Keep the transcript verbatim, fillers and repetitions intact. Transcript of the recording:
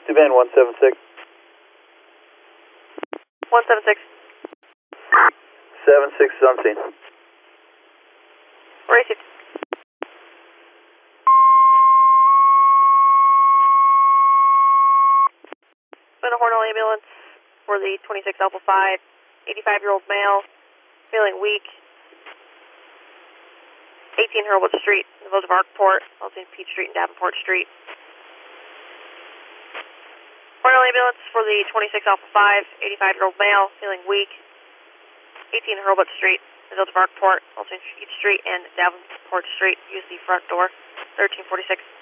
Steuben one seven six. one seven six. seven six something. Received. Been a Hornell ambulance for the twenty-six Alpha five, eighty-five-year-old male, feeling weak. eighteen Hurlbut Street, in the village of Arkport, also in Peach Street and Davenport Street. Hornell ambulance for the twenty-six Alpha five, eighty-five-year-old male, feeling weak. eighteen Hurlbut Street, in the village of Arkport, also in Peach Street and Davenport Street. Use the front door, thirteen forty-six.